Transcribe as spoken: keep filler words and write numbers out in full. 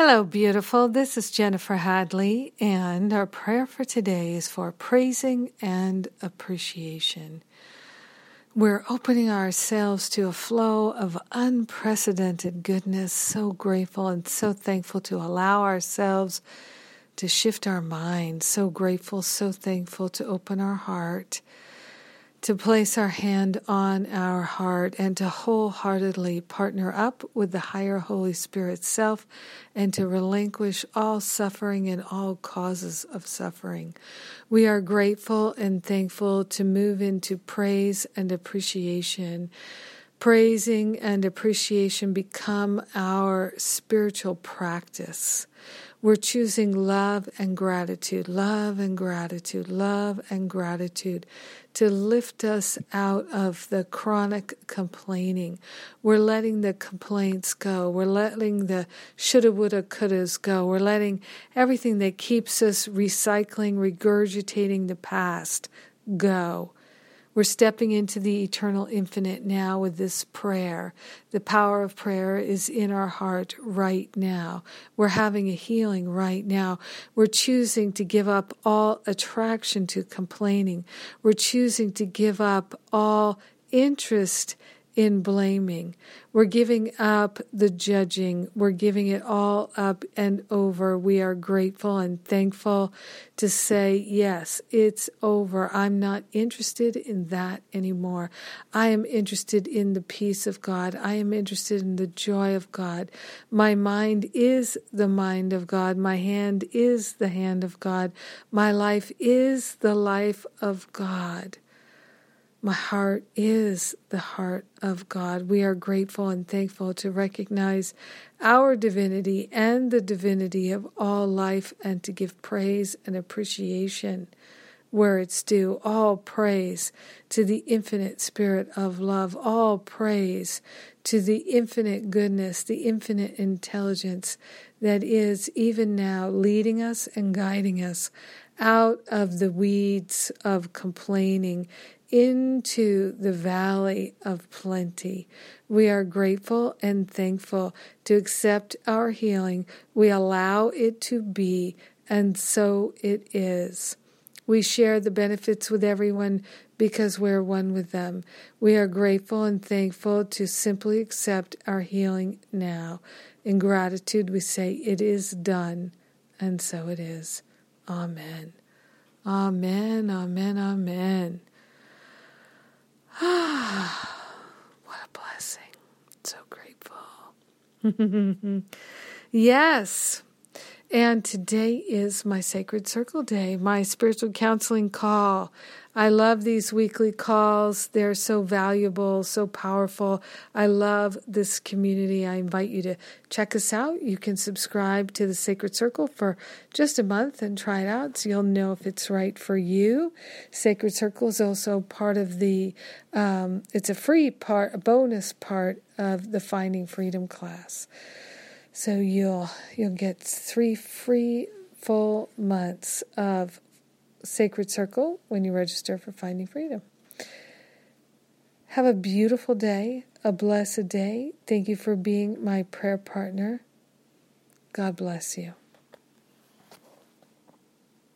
Hello, beautiful. This is Jennifer Hadley, and our prayer for today is for praising and appreciation. We're opening ourselves to a flow of unprecedented goodness, so grateful and so thankful to allow ourselves to shift our mind, so grateful, so thankful to open our heart, to place our hand on our heart and to wholeheartedly partner up with the higher Holy Spirit self and to relinquish all suffering and all causes of suffering. We are grateful and thankful to move into praise and appreciation. Praising and appreciation become our spiritual practice. We're choosing love and gratitude, love and gratitude, love and gratitude to lift us out of the chronic complaining. We're letting the complaints go. We're letting the shoulda, woulda, couldas go. We're letting everything that keeps us recycling, regurgitating the past go. We're stepping into the eternal infinite now with this prayer. The power of prayer is in our heart right now. We're having a healing right now. We're choosing to give up all attraction to complaining. We're choosing to give up all interest in blaming. We're giving up the judging. We're giving it all up and over. We are grateful and thankful to say, yes, it's over. I'm not interested in that anymore. I am interested in the peace of God. I am interested in the joy of God. My mind is the mind of God. My hand is the hand of God. My life is the life of God. My heart is the heart of God. We are grateful and thankful to recognize our divinity and the divinity of all life and to give praise and appreciation where it's due. All praise to the infinite spirit of love. All praise to the infinite goodness, the infinite intelligence that is even now leading us and guiding us out of the weeds of complaining into the valley of plenty. We are grateful and thankful to accept our healing. We allow it to be, and so it is. We share the benefits with everyone because we're one with them. We are grateful and thankful to simply accept our healing now. In gratitude, we say, it is done, and so it is. Amen. Amen, amen, amen. Ah, what a blessing. So grateful. Yes. And today is my Sacred Circle Day, my spiritual counseling call. I love these weekly calls. They're so valuable, so powerful. I love this community. I invite you to check us out. You can subscribe to the Sacred Circle for just a month and try it out so you'll know if it's right for you. Sacred Circle is also part of the, um, it's a free part, a bonus part of the Finding Freedom class. So you'll you'll get three free full months of Sacred Circle when you register for Finding Freedom. Have a beautiful day, a blessed day. Thank you for being my prayer partner. God bless you.